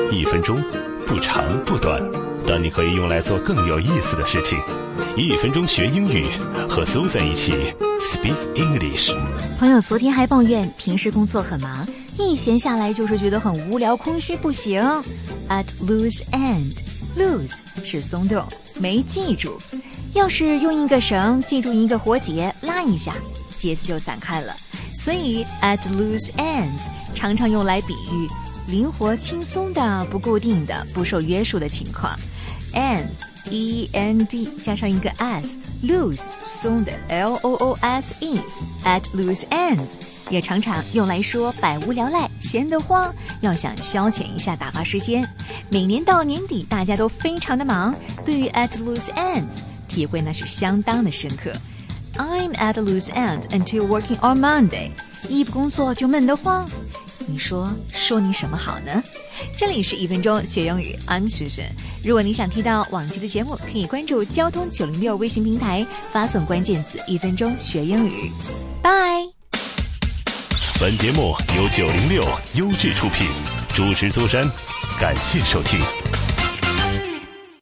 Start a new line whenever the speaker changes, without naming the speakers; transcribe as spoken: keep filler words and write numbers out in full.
一分钟不长不短，但你可以用来做更有意思的事情。一分钟学英语，和苏在一起 Speak English。
朋友昨天还抱怨平时工作很忙，一闲下来就是觉得很无聊空虚不行。 At loose end， loose 是松动，没记住。要是用一个绳系住一个活结，拉一下结子就散开了，所以 at loose ends 常常用来比喻灵活轻松的、不固定的、不受约束的情况。 ends E N D 加上一个 s， loose 松的 L O O S E， at loose ends 也常常用来说百无聊赖、闲得慌，要想消遣一下打发时间。每年到年底大家都非常的忙，对于 at loose ends 体会那是相当的深刻。 I'm at a loose end until working on Monday， 一不工作就闷得慌。你说说你什么好呢？这里是一分钟学英语 I'm Susan。 如果你想听到往期的节目，可以关注交通九零六微信平台，发送关键词一分钟学英语。拜。
本节目由九零六优质出品，主持苏珊，感谢收听。